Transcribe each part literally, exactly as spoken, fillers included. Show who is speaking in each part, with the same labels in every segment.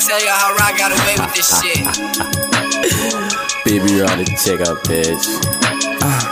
Speaker 1: tell y'all how Rock got away with this shit.
Speaker 2: Baby, you're on the check out, bitch. Uh.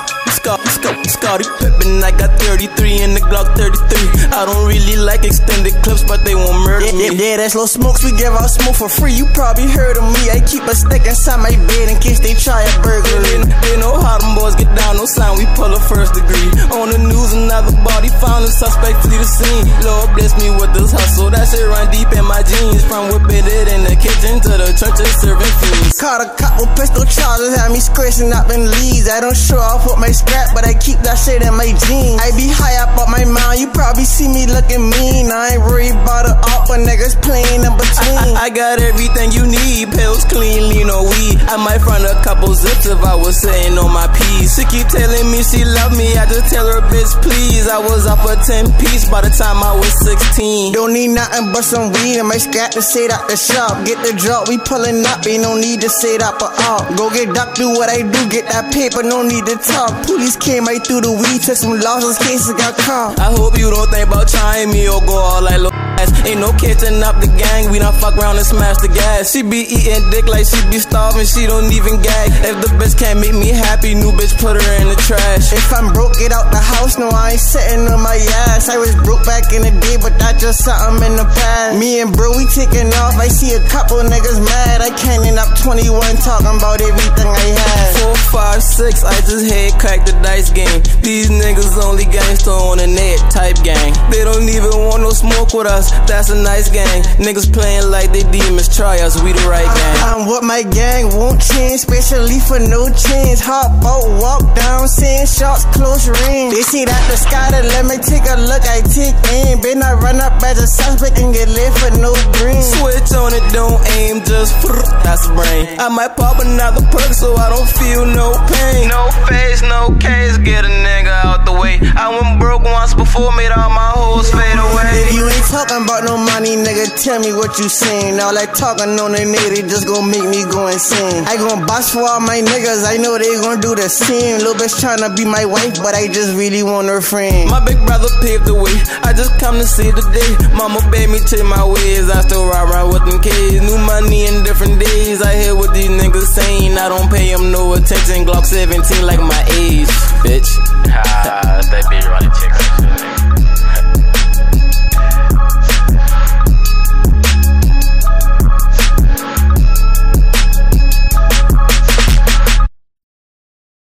Speaker 2: Scotty Pippen, I got thirty-three in the Glock thirty-three. I don't really like extended clips, but they won't murder me.
Speaker 3: Yeah, yeah, that's Lil Smokes, we give out smoke for free. You probably heard of me. I keep a stick inside my bed in case they try a burglary.
Speaker 2: They know how them boys get down, no sign, we pull a first degree. On the news, another body found, a suspect flee the scene. Lord bless me with this hustle, that shit run deep in my jeans. From whipping it in the kitchen to the churches serving fiends.
Speaker 3: Caught a couple pistol charges, had me scratching up in leads. I don't show off with my scrap, but I keep that shit in my jeans. I be high up on my mind, you probably see me looking mean. I ain't worried about it all, but niggas playing in between.
Speaker 2: I, I, I got everything you need, pills, clean, lean, or weed. I might front a couple zips if I was sitting on my piece. She keep telling me she love me, I just tell her bitch please. I was up for ten piece by the time I was sixteen.
Speaker 3: Don't need nothing but some weed and my scrap to sit at the shop. Get the drop, we pulling up, ain't no need to sit up or out. Go get duck, do what I do, get that paper, no need to talk. Police came right through the weed, took some losses, cases got caught.
Speaker 2: I hope you don't think about trying me or go all like little ass. Ain't no catching up the gang, we done fuck around and smash the gas. She be eating dick like she be starving, she don't even gag. If the bitch can't make me happy, new bitch put her in the trash.
Speaker 3: If I'm broke, get out the house, no I ain't sitting on my ass. I was broke back in the day, but that just something in the past. Me and bro, we taking off, I see a couple niggas mad. I can't end up twenty-one talking about everything I had.
Speaker 2: Four, five, six, I just head crack the dice game. These niggas only gangster on the net type gang. They don't even want no smoke with us, that's a nice gang. Niggas playing like they demons, try us, we the right gang.
Speaker 3: I'm what my gang won't change, especially for no change. Hop out, walk down, seeing shots close range. They see that the sky to let me take a look, I take aim. Been I run up as a suspect and get lit for no green.
Speaker 2: Switch on it, don't aim, just frrr, that's a brain. I might pop another perk so I don't feel no pain. No face, no case, get a nigga out the way. I went broke once before, made all my hoes fade away.
Speaker 3: If you ain't talking about no money, nigga, tell me what you saying. All that talking on the nigga just gon' make me go insane. I gon' box for all my niggas, I know they gon' do the same. Lil' bitch tryna be my wife, but I just really want her friend.
Speaker 2: My big brother paved the way, I just come to see the day. Mama bade me change my ways, I still ride around with them kids. New money in different days, I hear what these niggas saying. I don't pay them no attention, Glock seventeen like my age.